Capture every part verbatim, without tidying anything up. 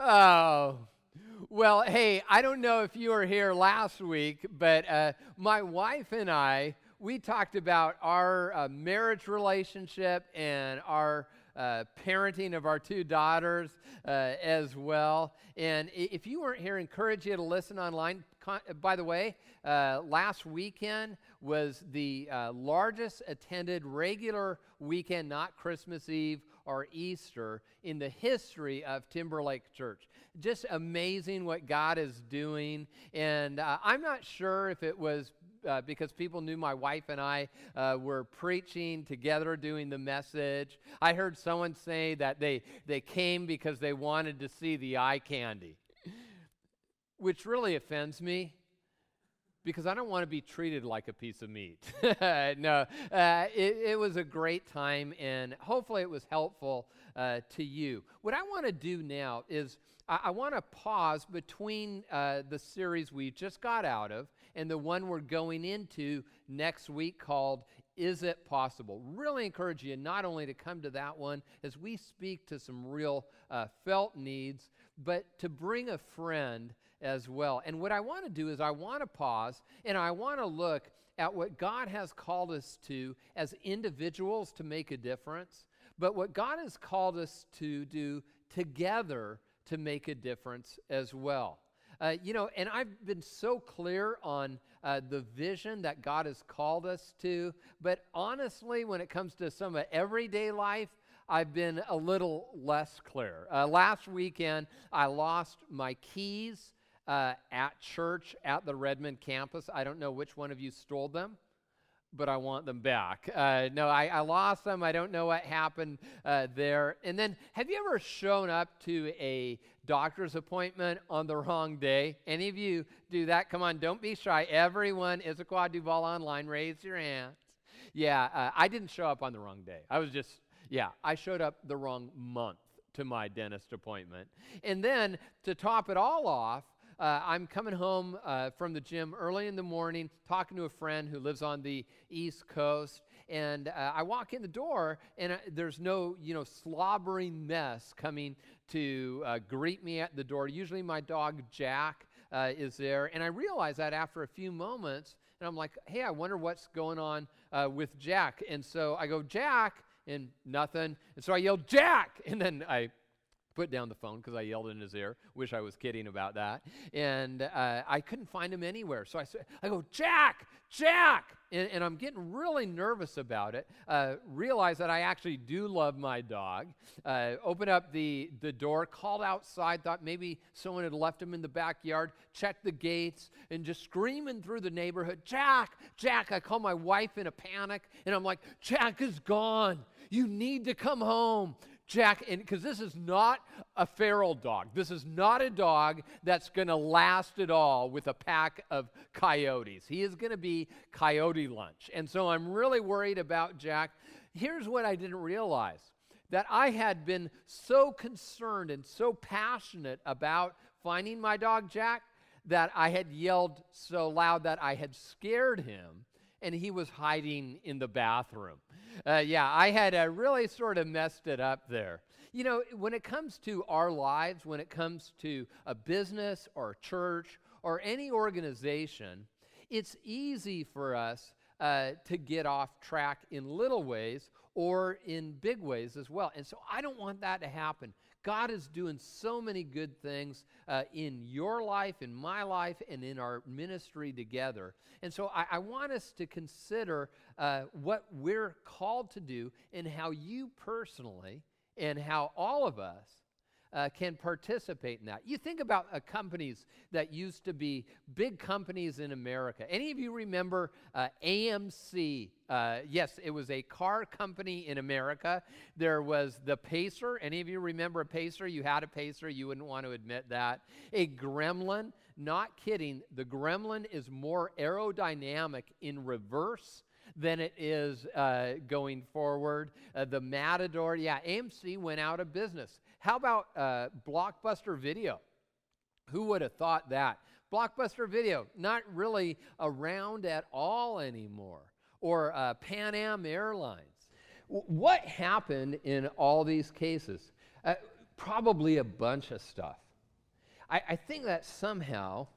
Oh, well, hey, I don't know if you were here last week, but uh, my wife and I, we talked about our uh, marriage relationship and our uh, parenting of our two daughters uh, as well. And i- if you weren't here, I encourage you to listen online. Con- by the way, uh, last weekend was the uh, largest attended regular weekend, not Christmas Eve or Easter, in the history of Timberlake Church. Just amazing what God is doing. And uh, I'm not sure if it was uh, because people knew my wife and I uh, were preaching together, doing the message. I heard someone say that they, they came because they wanted to see the eye candy, which really offends me, because I don't want to be treated like a piece of meat. no, uh, it, it was a great time, and hopefully it was helpful uh, to you. What I want to do now is I, I want to pause between uh, the series we just got out of and the one we're going into next week called Is It Possible? Really encourage you not only to come to that one as we speak to some real uh, felt needs, but to bring a friend as well. And what I want to do is I want to pause and I want to look at what God has called us to as individuals to make a difference, but what God has called us to do together to make a difference as well. Uh, you know, and I've been so clear on uh, the vision that God has called us to, but honestly, when it comes to some of everyday life, I've been a little less clear. Uh, last weekend, I lost my keys uh, at church at the Redmond campus. I don't know which one of you stole them, but I want them back. Uh, no, I, I lost them. I don't know what happened uh, there. And then, have you ever shown up to a doctor's appointment on the wrong day? Any of you do that? Come on, don't be shy. Everyone, Issaquah Duval Online, raise your hands. Yeah, uh, I didn't show up on the wrong day. I was just, yeah, I showed up the wrong month to my dentist appointment. And then, to top it all off, Uh, I'm coming home uh, from the gym early in the morning, talking to a friend who lives on the East Coast, and uh, I walk in the door, and uh, there's no, you know, slobbering mess coming to uh, greet me at the door. Usually my dog, Jack, uh, is there, and I realize that after a few moments, and I'm like, hey, I wonder what's going on uh, with Jack. And so I go, Jack, and nothing, and so I yell, Jack, and then I put down the phone because I yelled in his ear. Wish I was kidding about that. And uh, I couldn't find him anywhere. So I, I go, Jack, Jack! And, and I'm getting really nervous about it. Uh, realize that I actually do love my dog. Uh, opened up the, the door, called outside, thought maybe someone had left him in the backyard, checked the gates, and just screaming through the neighborhood, Jack, Jack! I call my wife in a panic, and I'm like, Jack is gone. You need to come home. Jack, and because this is not a feral dog. This is not a dog that's going to last at all with a pack of coyotes. He is going to be coyote lunch. And so I'm really worried about Jack. Here's what I didn't realize, that I had been so concerned and so passionate about finding my dog Jack that I had yelled so loud that I had scared him, and he was hiding in the bathroom. Uh, yeah, I had uh, really sort of messed it up there. You know, when it comes to our lives, when it comes to a business or a church or any organization, it's easy for us uh, to get off track in little ways or in big ways as well. And so I don't want that to happen. God is doing so many good things uh, in your life, in my life, and in our ministry together. And so I, I want us to consider uh, what we're called to do and how you personally and how all of us uh, can participate in that. You think about uh, companies that used to be big companies in America. Any of you remember uh, A M C? Uh, yes, it was a car company in America. There was the Pacer. Any of you remember a Pacer? You had a Pacer. You wouldn't want to admit that. A Gremlin. Not kidding. The Gremlin is more aerodynamic in reverse than it is uh, going forward. Uh, the Matador. Yeah, A M C went out of business. How about uh, Blockbuster Video? Who would have thought that? Blockbuster Video, not really around at all anymore. Or uh, Pan Am Airlines. W- what happened in all these cases? Uh, probably a bunch of stuff. I, I think that somehow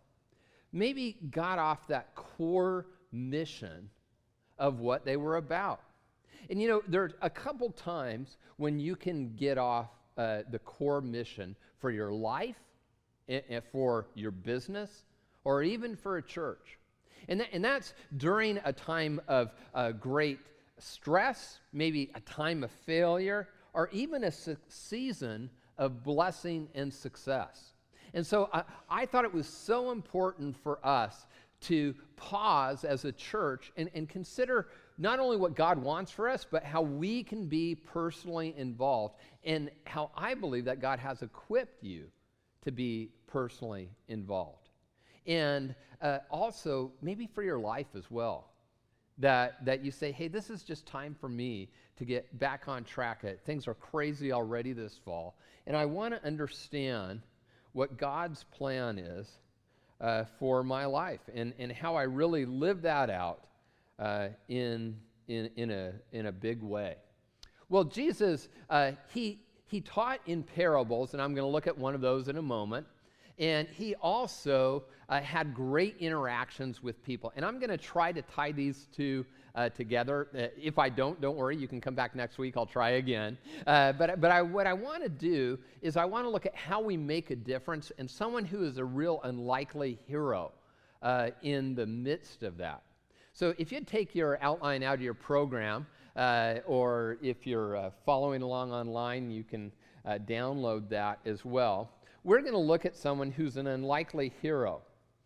maybe got off that core mission of what they were about. And you know, there's a couple times when you can get off uh, the core mission for your life, and, and for your business, or even for a church. And, that, and that's during a time of uh, great stress, maybe a time of failure, or even a su- season of blessing and success. And so I, I thought it was so important for us to pause as a church and, and consider not only what God wants for us, but how we can be personally involved, and how I believe that God has equipped you to be personally involved. And uh, also, maybe for your life as well, that, that you say, hey, this is just time for me to get back on track. Things are crazy already this fall, and I want to understand what God's plan is uh, for my life, and, and how I really live that out uh, in, in, in, a, in a big way. Well, Jesus, uh, he, he taught in parables, and I'm going to look at one of those in a moment. And he also uh, had great interactions with people. And I'm going to try to tie these two uh, together. Uh, if I don't, don't worry. You can come back next week. I'll try again. Uh, but but I, what I want to do is I want to look at how we make a difference, and someone who is a real unlikely hero uh, in the midst of that. So if you take your outline out of your program, uh, or if you're uh, following along online, you can uh, download that as well. We're going to look at someone who's an unlikely hero.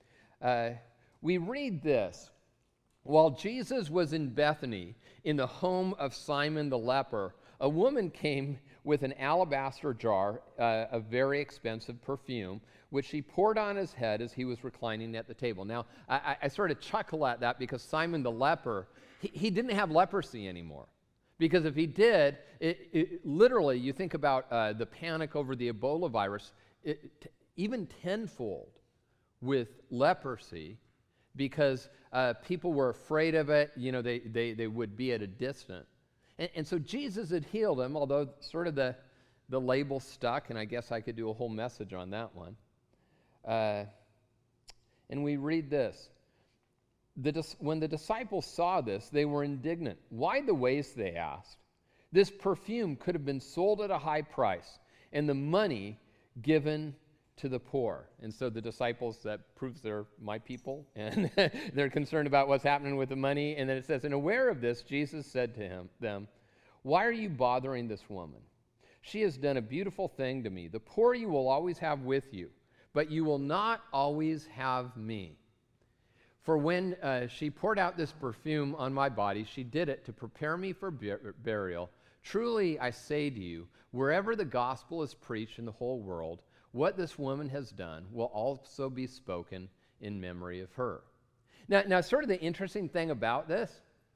Uh, we read this. While Jesus was in Bethany, in the home of Simon the leper, a woman came with an alabaster jar uh, of very expensive perfume, which she poured on his head as he was reclining at the table. Now, I, I sort of chuckle at that because Simon the leper, he, he didn't have leprosy anymore. Because if he did, it, it, literally, you think about uh, the panic over the Ebola virus, It, t- even tenfold with leprosy, because uh, people were afraid of it. You know, they, they, they would be at a distance. And, and so Jesus had healed him, although sort of the, the label stuck, and I guess I could do a whole message on that one. Uh, and we read this. The dis- when the disciples saw this, they were indignant. Why the waste, they asked. This perfume could have been sold at a high price, and the money given to the poor. And so the disciples, that proves they're my people, and they're concerned about what's happening with the money. And then it says, and aware of this, Jesus said to him, them, why are you bothering this woman? She has done a beautiful thing to me. The poor you will always have with you, but you will not always have me. For when uh, she poured out this perfume on my body, she did it to prepare me for bur- burial. Truly, I say to you, wherever the gospel is preached in the whole world, what this woman has done will also be spoken in memory of her. Now, now, sort of the interesting thing about this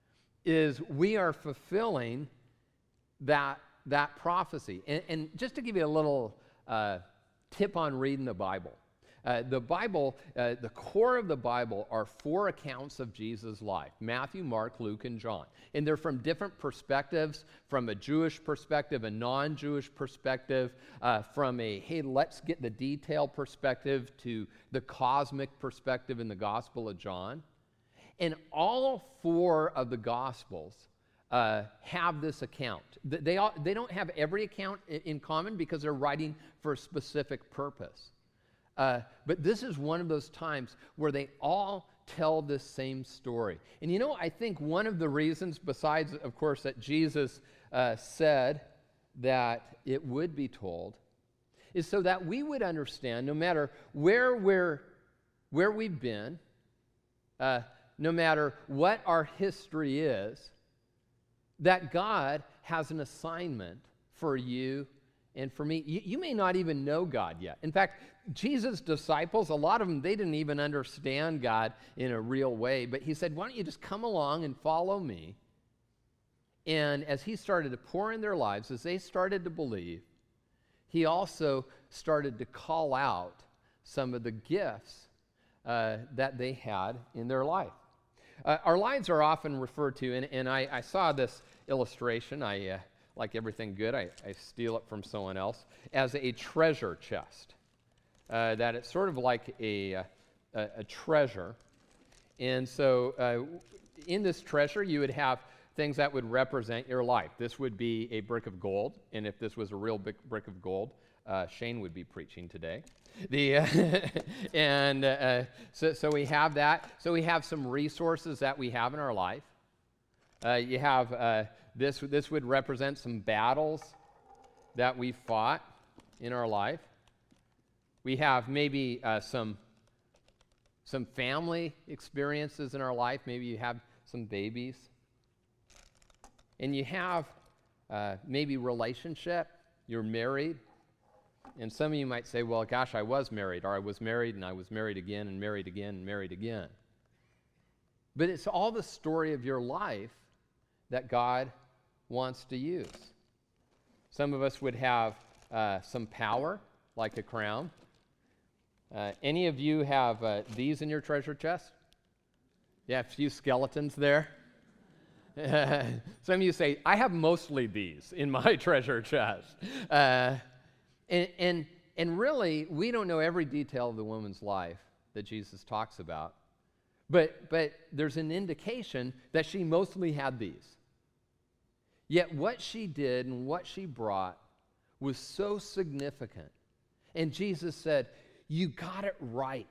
is we are fulfilling that, that prophecy. And, and just to give you a little uh, tip on reading the Bible. Uh, the Bible, uh, the core of the Bible are four accounts of Jesus' life: Matthew, Mark, Luke, and John. And they're from different perspectives, from a Jewish perspective, a non-Jewish perspective, uh, from a, hey, let's get the detail perspective, to the cosmic perspective in the Gospel of John. And all four of the Gospels uh, have this account. They, all, they don't have every account in common because they're writing for a specific purpose. Uh, but this is one of those times where they all tell this same story. And you know, I think one of the reasons, besides, of course, that Jesus uh, said that it would be told, is so that we would understand, no matter where we're, where we've been, uh, no matter what our history is, that God has an assignment for you and for me. You, you may not even know God yet. In fact, Jesus' disciples, a lot of them, they didn't even understand God in a real way. But he said, why don't you just come along and follow me? And as he started to pour in their lives, as they started to believe, he also started to call out some of the gifts uh, that they had in their life. Uh, our lives are often referred to, and, and I, I saw this illustration. I, uh, like everything good, I, I steal it from someone else, as a treasure chest. uh, that it's sort of like a, a, a treasure. And so uh, in this treasure, you would have things that would represent your life. This would be a brick of gold, and if this was a real big brick of gold, uh, Shane would be preaching today. The uh, and uh, so so we have that. So we have some resources that we have in our life. Uh, you have uh, this. This would represent some battles that we fought in our life. We have maybe uh, some some family experiences in our life. Maybe you have some babies. And you have uh, maybe relationship. You're married. And some of you might say, well, gosh, I was married, or I was married and I was married again and married again and married again. But it's all the story of your life that God wants to use. Some of us would have uh, some power, like a crown. Uh, any of you have uh, these in your treasure chest? Yeah, a few skeletons there. Some of you say, I have mostly these in my treasure chest. Uh, and, and, and really, we don't know every detail of the woman's life that Jesus talks about. But, but there's an indication that she mostly had these. Yet what she did and what she brought was so significant. And Jesus said, you got it right.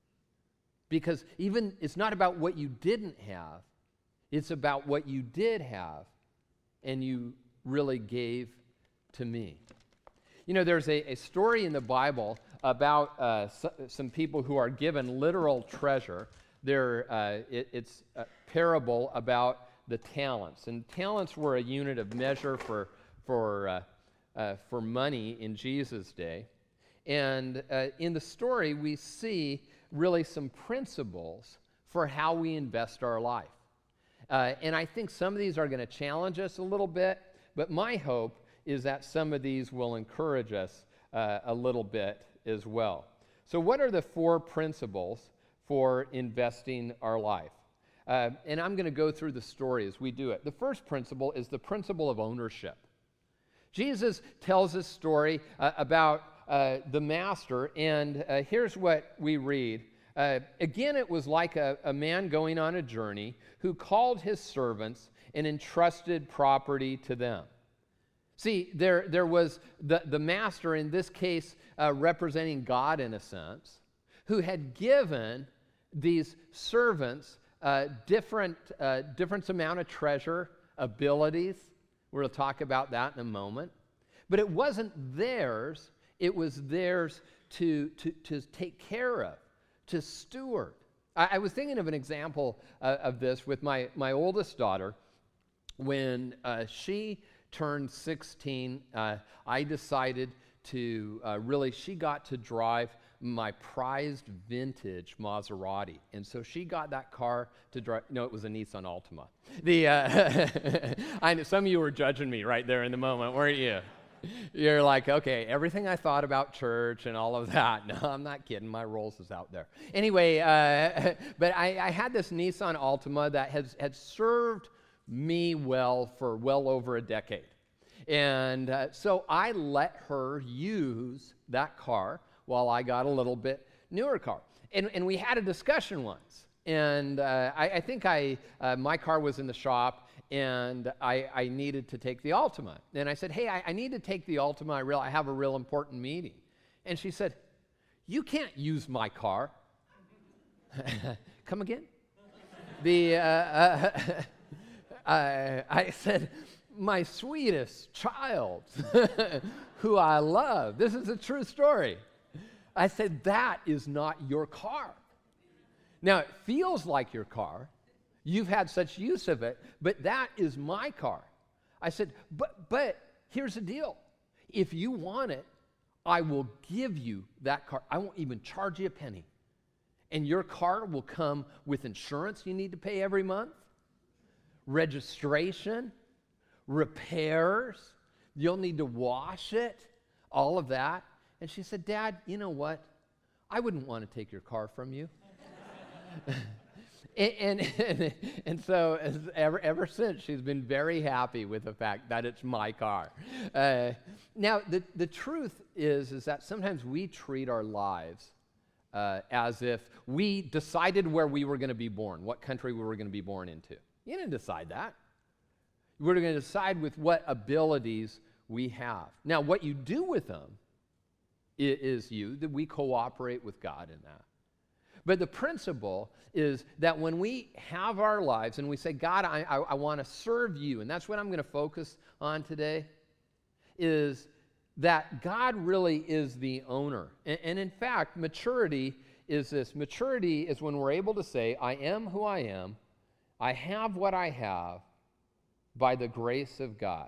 Because even it's not about what you didn't have, it's about what you did have and you really gave to me. You know, there's a, a story in the Bible about uh, so, some people who are given literal treasure. There, uh, it, it's a parable about the talents. And talents were a unit of measure for, for, uh, uh, for money in Jesus' day. And uh, in the story, we see really some principles for how we invest our life. Uh, and I think some of these are going to challenge us a little bit, but my hope is that some of these will encourage us uh, a little bit as well. So what are the four principles for investing our life? Uh, and I'm going to go through the story as we do it. The first principle is the principle of ownership. Jesus tells this story uh, about uh, the master, and uh, here's what we read. Uh, again, it was like a, a man going on a journey who called his servants and entrusted property to them. See, there, there was the, the master, in this case uh, representing God in a sense, who had given these servants uh, different, uh, different amount of treasure, abilities. We'll talk about that in a moment. But it wasn't theirs. It was theirs to, to, to take care of, to steward. I, I was thinking of an example uh, of this with my, my oldest daughter. When uh, she turned sixteen, uh, I decided to uh, really, she got to drive my prized vintage Maserati. And so she got that car to drive. No, it was a Nissan Altima. The, uh, I know some of you were judging me right there in the moment, weren't you? You're like, okay, everything I thought about church and all of that. No, I'm not kidding. My Rolls is out there. Anyway, uh, but I, I had this Nissan Altima that has had served me well for well over a decade. And uh, so I let her use that car while I got a little bit newer car. And, and we had a discussion once. And uh, I, I think I uh, my car was in the shop, and I, I needed to take the Altima. And I said, hey, I, I need to take the Altima. I, real, I have a real important meeting. And she said, you can't use my car. Come again? the uh, uh, I, I said, my sweetest child, who I love. This is a true story. I said, that is not your car. Now, it feels like your car. You've had such use of it, but that is my car. I said, but, but here's the deal. If you want it, I will give you that car. I won't even charge you a penny. And your car will come with insurance you need to pay every month, registration, repairs. You'll need to wash it, all of that. And she said, Dad, you know what? I wouldn't want to take your car from you. And, and, and so as ever, ever since, she's been very happy with the fact that it's my car. Uh, now, the, the truth is, is that sometimes we treat our lives uh, as if we decided where we were going to be born, what country we were going to be born into. You didn't decide that. We're going to decide with what abilities we have. Now, what you do with them is you, that we cooperate with God in that. But the principle is that when we have our lives and we say, God, I, I, I want to serve you, and that's what I'm going to focus on today, is that God really is the owner. And, and in fact, maturity is this. Maturity is when we're able to say, I am who I am, I have what I have by the grace of God.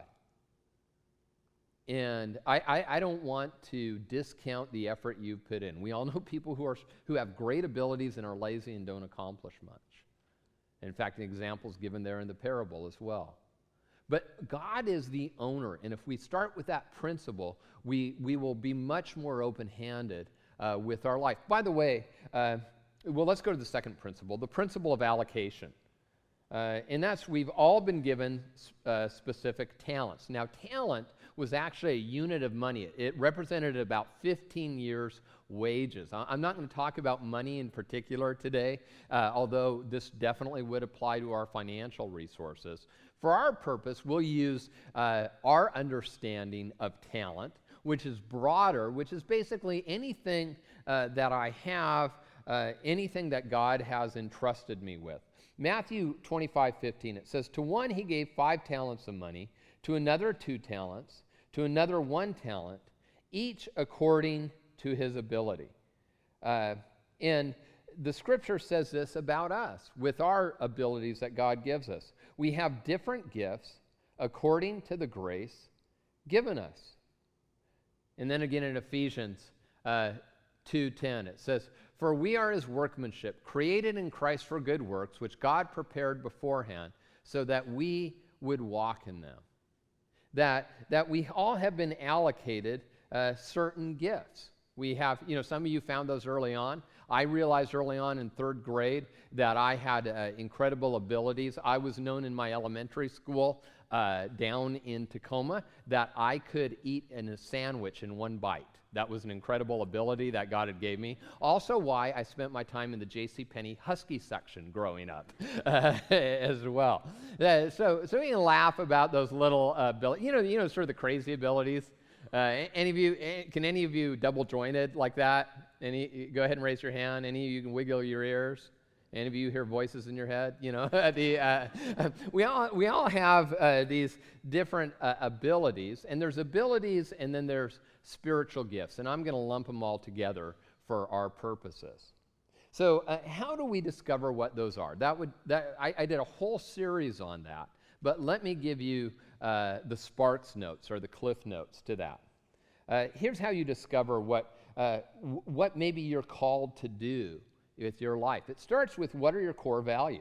And I, I, I don't want to discount the effort you've put in. We all know people who are who have great abilities and are lazy and don't accomplish much. In fact, an example is given there in the parable as well. But God is the owner, and if we start with that principle, we, we will be much more open-handed uh, with our life. By the way, uh, well, let's go to the second principle, the principle of allocation. Uh, and that's we've all been given uh, specific talents. Now, talent was actually a unit of money. It represented about fifteen years' wages. I'm not going to talk about money in particular today, uh, although this definitely would apply to our financial resources. For our purpose, we'll use uh, our understanding of talent, which is broader, which is basically anything uh, that I have, uh, anything that God has entrusted me with. Matthew twenty-five fifteen, it says, to one he gave five talents of money, to another two talents, to another one talent, each according to his ability. Uh, and the scripture says this about us, with our abilities that God gives us. We have different gifts according to the grace given us. And then again in Ephesians uh, two ten, it says, for we are his workmanship, created in Christ for good works, which God prepared beforehand, so that we would walk in them. That, that we all have been allocated uh, certain gifts. We have, you know, some of you found those early on. I realized early on in third grade that I had uh, incredible abilities. I was known in my elementary school uh, down in Tacoma that I could eat in a sandwich in one bite. That was an incredible ability that God had gave me. Also why I spent my time in the JCPenney Husky section growing up uh, as well. Uh, so, so we can laugh about those little uh, abilities, you know, you know, sort of the crazy abilities. Uh, any of you, can any of you double jointed like that? Any, go ahead and raise your hand. Any of you can wiggle your ears? Any of you hear voices in your head? You know, the uh, we all we all have uh, these different uh, abilities, and there's abilities, and then there's spiritual gifts, and I'm going to lump them all together for our purposes. So, uh, how do we discover what those are? That would that I, I did a whole series on that, but let me give you uh, the Sparks notes or the Cliff notes to that. Uh, here's how you discover what uh, w- what maybe you're called to do with your life. It starts with what are your core values?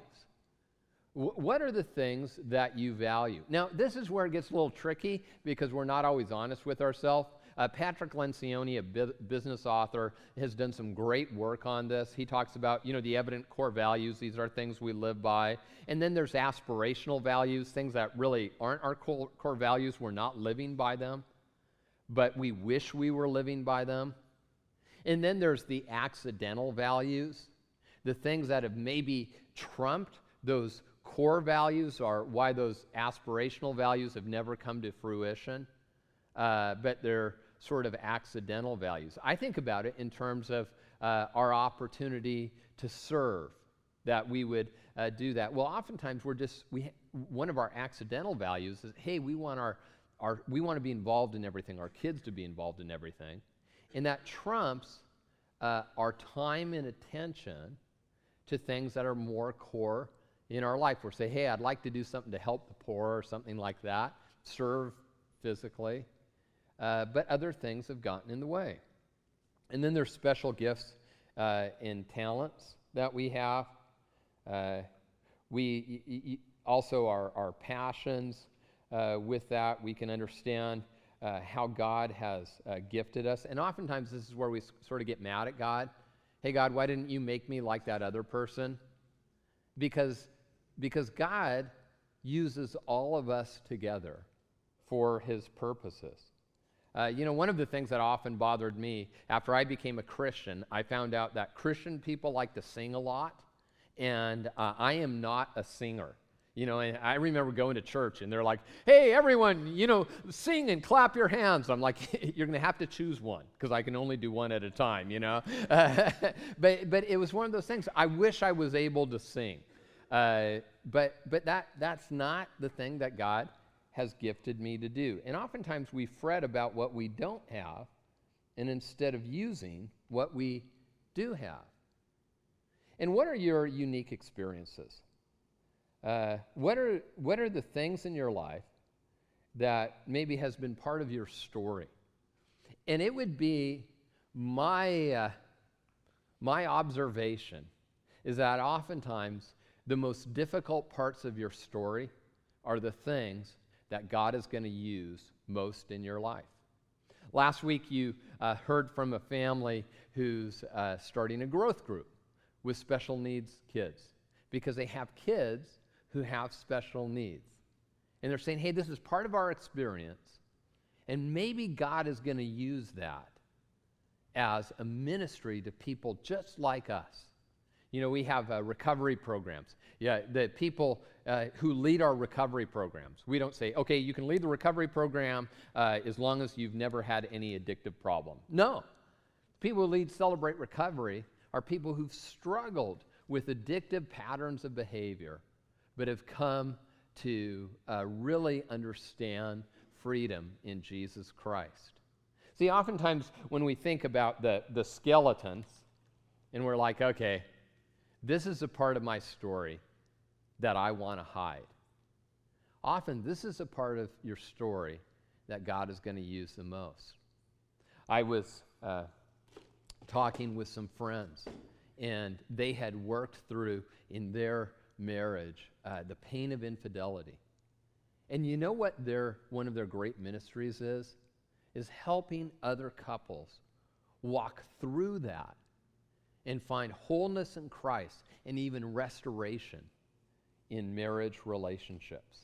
W- what are the things that you value? Now, this is where it gets a little tricky because we're not always honest with ourselves. Uh, Patrick Lencioni, a bu- business author, has done some great work on this. He talks about, you know, the evident core values. These are things we live by. And then there's aspirational values, things that really aren't our core, core values. We're not living by them, but we wish we were living by them. And then there's the accidental values, the things that have maybe trumped those core values or why those aspirational values have never come to fruition, uh, but they're sort of accidental values. I think about it in terms of uh, our opportunity to serve, that we would uh, do that. Well, oftentimes we're just, we one of our accidental values is, hey, we want our, our we want to be involved in everything, our kids to be involved in everything. And that trumps uh, our time and attention to things that are more core in our life. We're saying, hey, I'd like to do something to help the poor or something like that, serve physically, uh, but other things have gotten in the way. And then there's special gifts uh, and talents that we have. Uh, we y- y- also our, our passions uh, with that. We can understand Uh, how God has uh, gifted us. And oftentimes this is where we s- sort of get mad at God. Hey, God, why didn't you make me like that other person? because, because God uses all of us together for his purposes. Uh, you know, one of the things that often bothered me after I became a Christian, I found out that Christian people like to sing a lot, and uh, I am not a singer. You know, and I remember going to church, and they're like, hey, everyone, you know, sing and clap your hands. I'm like, you're going to have to choose one, because I can only do one at a time, you know. Uh, but but it was one of those things. I wish I was able to sing. Uh, but but that that's not the thing that God has gifted me to do. And oftentimes we fret about what we don't have, and instead of using what we do have. And what are your unique experiences? Uh, what are what are the things in your life that maybe has been part of your story? And it would be my uh, my observation is that oftentimes the most difficult parts of your story are the things that God is going to use most in your life. Last week you uh, heard from a family who's uh, starting a growth group with special needs kids because they have kids who have special needs. And they're saying, hey, this is part of our experience, and maybe God is going to use that as a ministry to people just like us. You know, we have uh, recovery programs. Yeah, the people uh, who lead our recovery programs, we don't say, okay, you can lead the recovery program uh, as long as you've never had any addictive problem. No. People who lead Celebrate Recovery are people who've struggled with addictive patterns of behavior, but have come to uh, really understand freedom in Jesus Christ. See, oftentimes when we think about the, the skeletons, and we're like, okay, this is a part of my story that I want to hide. Often, this is a part of your story that God is going to use the most. I was uh, talking with some friends, and they had worked through in their marriage uh, the pain of infidelity. And you know what their one of their great ministries is? Is helping other couples walk through that and find wholeness in Christ and even restoration in marriage relationships.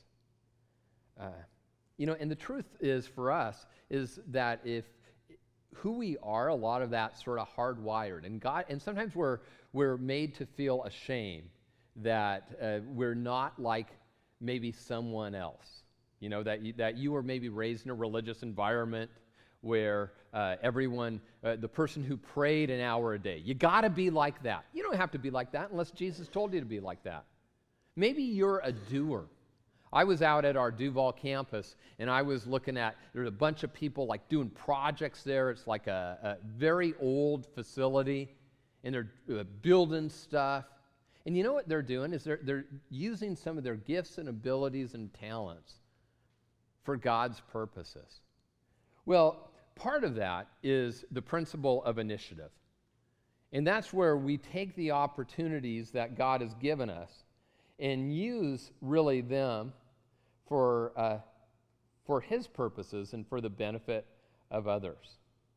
Uh, you know, and the truth is for us is that if who we are, a lot of that sort of hardwired, and God, and sometimes we're we're made to feel ashamed that uh, we're not like maybe someone else. You know, that you, that you were maybe raised in a religious environment where uh, everyone, uh, the person who prayed an hour a day, you got to be like that. You don't have to be like that unless Jesus told you to be like that. Maybe you're a doer. I was out at our Duval campus, and I was looking at, there's a bunch of people like doing projects there. It's like a, a very old facility, and they're uh, building stuff. And you know what they're doing is they're, they're using some of their gifts and abilities and talents for God's purposes. Well, part of that is the principle of initiative. And that's where we take the opportunities that God has given us and use really them for, uh, for His purposes and for the benefit of others.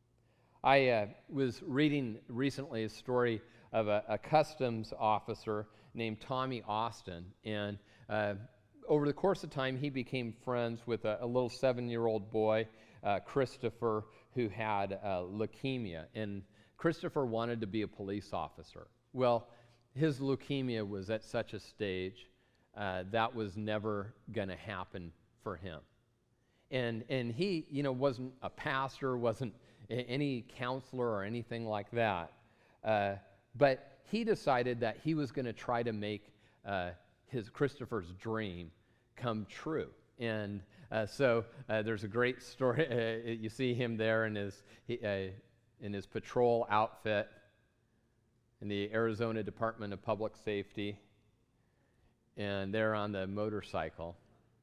I uh, was reading recently a story of a, a customs officer named Tommy Austin, and uh, over the course of time, he became friends with a, a little seven-year-old boy, uh, Christopher, who had uh, leukemia, and Christopher wanted to be a police officer. Well, his leukemia was at such a stage uh, that was never going to happen for him. And and he, you know, wasn't a pastor, wasn't a, any counselor or anything like that. Uh, but he decided that he was going to try to make uh, his Christopher's dream come true. And uh, so uh, there's a great story. Uh, you see him there in his he, uh, in his patrol outfit in the Arizona Department of Public Safety, and they're on the motorcycle.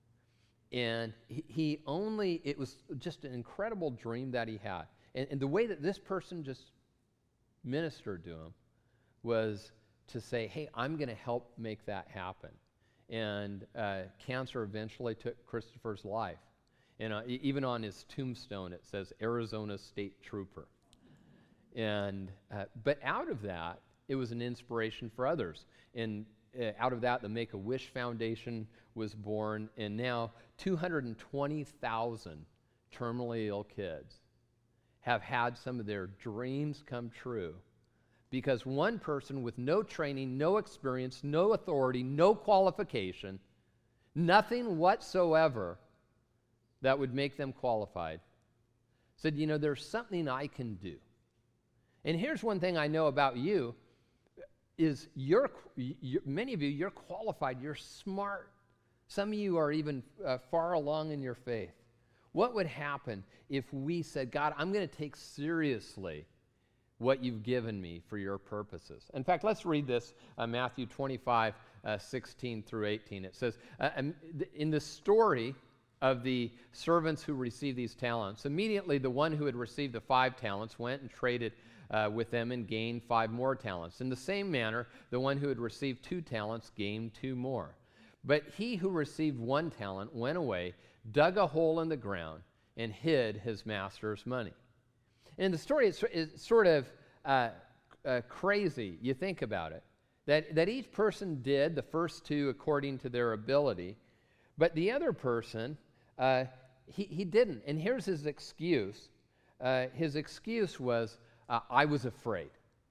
And he, he only, it was just an incredible dream that he had. And, and the way that this person just ministered to him was to say, hey, I'm going to help make that happen. And uh, cancer eventually took Christopher's life. And uh, e- even on his tombstone, it says Arizona State Trooper. And uh, but out of that, it was an inspiration for others. And uh, out of that, the Make-A-Wish Foundation was born, and now two hundred twenty thousand terminally ill kids have had some of their dreams come true because one person with no training, no experience, no authority, no qualification, nothing whatsoever that would make them qualified, said, you know, there's something I can do. And here's one thing I know about you, is you're, you're many of you, you're qualified, you're smart. Some of you are even uh, far along in your faith. What would happen if we said, God, I'm going to take seriously what you've given me for your purposes? In fact, let's read this, uh, Matthew twenty-five, uh, sixteen through eighteen. It says, uh, in the story of the servants who received these talents, immediately the one who had received the five talents went and traded uh, with them and gained five more talents. In the same manner, the one who had received two talents gained two more. But he who received one talent went away, dug a hole in the ground, and hid his master's money. And the story is, is sort of uh, uh, crazy. You think about it. That, that each person did the first two according to their ability, but the other person, uh, he, he didn't. And here's his excuse. Uh, his excuse was, uh, I was afraid.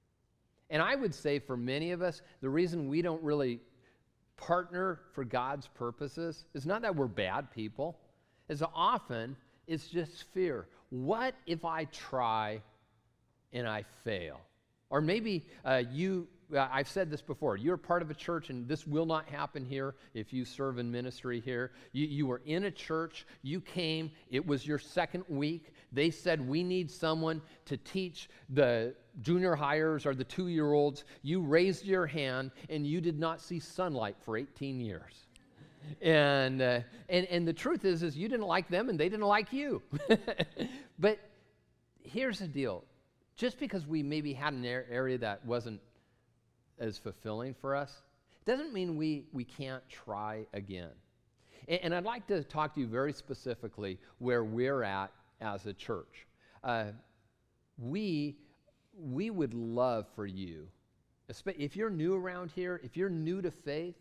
And I would say for many of us, the reason we don't really partner for God's purposes is not that we're bad people. As often, it's just fear. What if I try and I fail? Or maybe uh, you, uh, I've said this before, you're part of a church and this will not happen here if you serve in ministry here. You, you were in a church, you came, it was your second week. They said, we need someone to teach the junior hires or the two-year-olds. You raised your hand and you did not see sunlight for eighteen years. And, uh, and and the truth is, is you didn't like them and they didn't like you. But here's the deal. Just because we maybe had an area that wasn't as fulfilling for us, doesn't mean we, we can't try again. And, and I'd like to talk to you very specifically where we're at as a church. Uh, we, we would love for you, if you're new around here, if you're new to faith,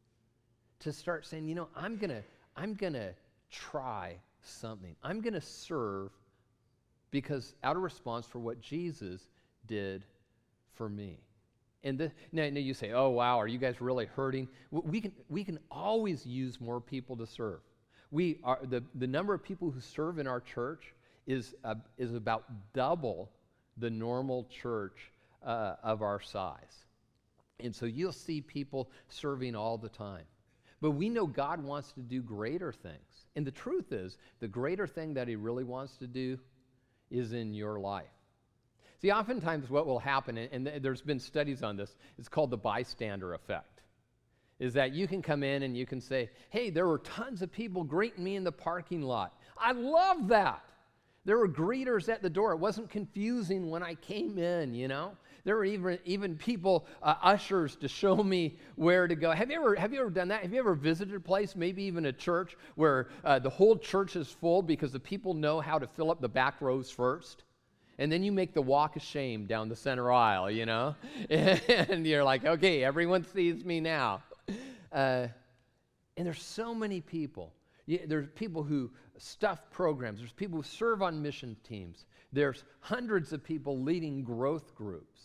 to start saying, you know, I'm gonna, I'm gonna try something. I'm gonna serve because out of response for what Jesus did for me. And the, now, now you say, oh wow, are you guys really hurting? We can, we can always use more people to serve. We are the, the number of people who serve in our church is uh, is about double the normal church uh, of our size. And so you'll see people serving all the time. But we know God wants to do greater things. And the truth is, the greater thing that he really wants to do is in your life. See, oftentimes what will happen, and there's been studies on this, it's called the bystander effect, is that you can come in and you can say, hey, there were tons of people greeting me in the parking lot. I love that. There were greeters at the door. It wasn't confusing when I came in, you know. There were even even people, uh, ushers, to show me where to go. Have you ever have you ever done that? Have you ever visited a place, maybe even a church, where uh, the whole church is full because the people know how to fill up the back rows first? And then you make the walk of shame down the center aisle, you know? And you're like, okay, everyone sees me now. Uh, and there's so many people. Yeah, there's people who stuff programs. There's people who serve on mission teams. There's hundreds of people leading growth groups.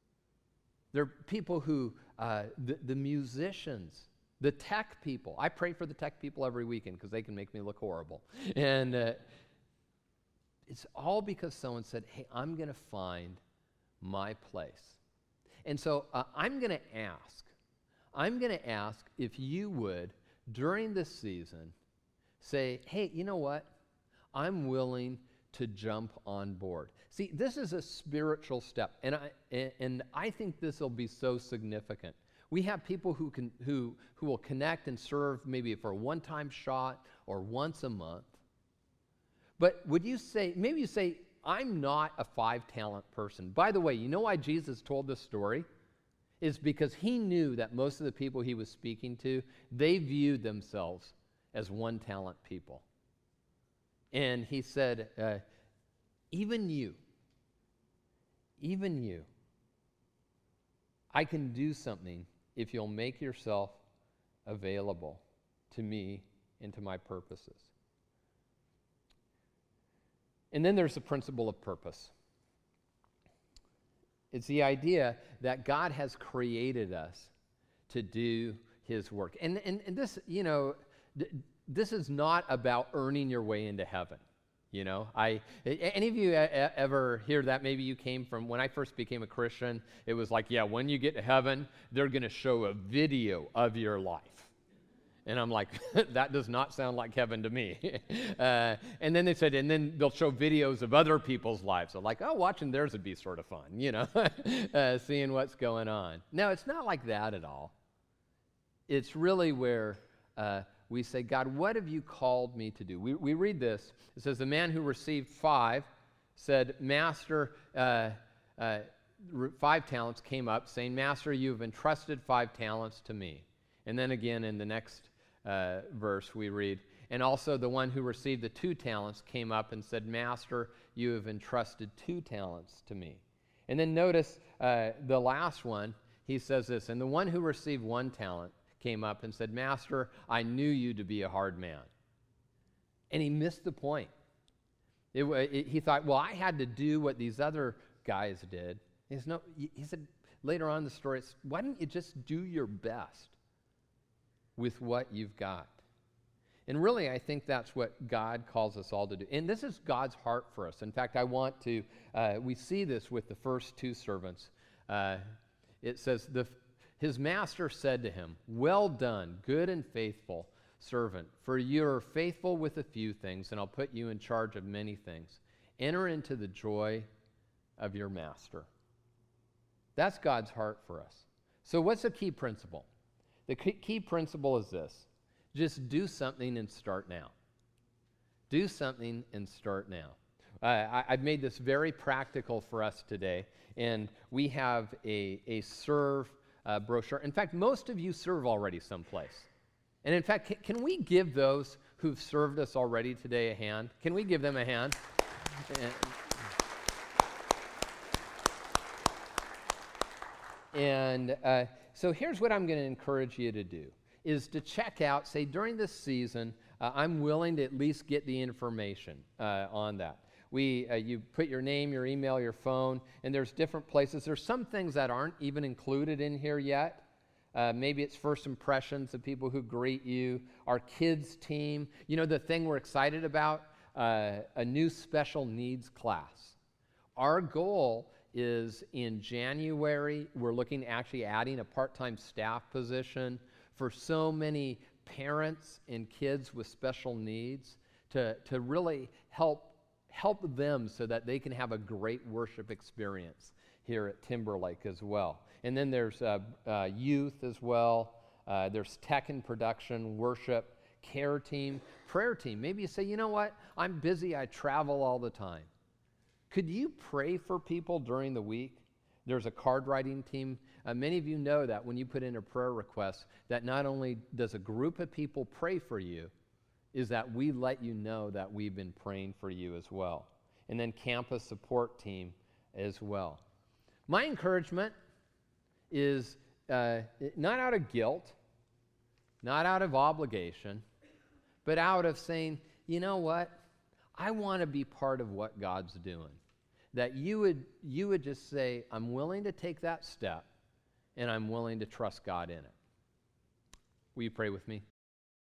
There are people who, uh, the, the musicians, the tech people. I pray for the tech people every weekend because they can make me look horrible. And uh, it's all because someone said, hey, I'm going to find my place. And so uh, I'm going to ask, I'm going to ask if you would, during this season, say, hey, you know what? I'm willing to jump on board. See, this is a spiritual step, and I and I think this will be so significant. We have people who can who who will connect and serve maybe for a one-time shot or once a month. But would you say, maybe you say, I'm not a five-talent person. By the way, you know why Jesus told this story? Is because he knew that most of the people he was speaking to, they viewed themselves as one-talent people. And he said, uh, even you, even you, I can do something if you'll make yourself available to me and to my purposes. And then there's the principle of purpose. It's the idea that God has created us to do his work. And, and, and this, you know, th- this is not about earning your way into heaven. You know, I, any of you a- ever hear that? Maybe you came from, when I first became a Christian, it was like, yeah, when you get to heaven, they're going to show a video of your life. And I'm like, that does not sound like heaven to me. uh, and then they said, and then they'll show videos of other people's lives. So like, oh, watching theirs would be sort of fun, you know, uh, seeing what's going on. No, it's not like that at all. It's really where uh, we say, God, what have you called me to do? We, we read this. It says, the man who received five said, Master, uh, uh, five talents came up, saying, Master, you have entrusted five talents to me. And then again in the next uh, verse we read, and also the one who received the two talents came up and said, Master, you have entrusted two talents to me. And then notice uh, the last one, he says this, and the one who received one talent came up and said, Master, I knew you to be a hard man. And he missed the point. It, it, he thought, well, I had to do what these other guys did. He said, no, he said later on in the story, it's, why don't you just do your best with what you've got? And really, I think that's what God calls us all to do. And this is God's heart for us. In fact, I want to, uh, we see this with the first two servants. Uh, it says, the, his master said to him, well done, good and faithful servant, for you are faithful with a few things, and I'll put you in charge of many things. Enter into the joy of your master. That's God's heart for us. So what's the key principle? The key principle is this: just do something and start now. Do something and start now. Uh, I, I've made this very practical for us today, and we have a, a serve uh, brochure. In fact, most of you serve already someplace. And in fact, can, can we give those who've served us already today a hand? Can we give them a hand? And uh, so here's what I'm going to encourage you to do, is to check out, say, during this season, uh, I'm willing to at least get the information uh, on that. We, uh, you put your name, your email, your phone, and there's different places. There's some things that aren't even included in here yet. Uh, maybe it's first impressions of people who greet you, our kids team. You know, the thing we're excited about, uh, a new special needs class. Our goal is in January, we're looking actually adding a part-time staff position for so many parents and kids with special needs to, to really help, help them so that they can have a great worship experience here at Timberlake as well. And then there's uh, uh, youth as well. Uh, there's tech and production, worship, care team, prayer team. Maybe you say, you know what, I'm busy, I travel all the time. Could you pray for people during the week? There's a card writing team. Uh, many of you know that when you put in a prayer request, that not only does a group of people pray for you, is that we let you know that we've been praying for you as well. And then campus support team as well. My encouragement is uh, not out of guilt, not out of obligation, but out of saying, you know what? I want to be part of what God's doing. That you would, you would just say, I'm willing to take that step, and I'm willing to trust God in it. Will you pray with me?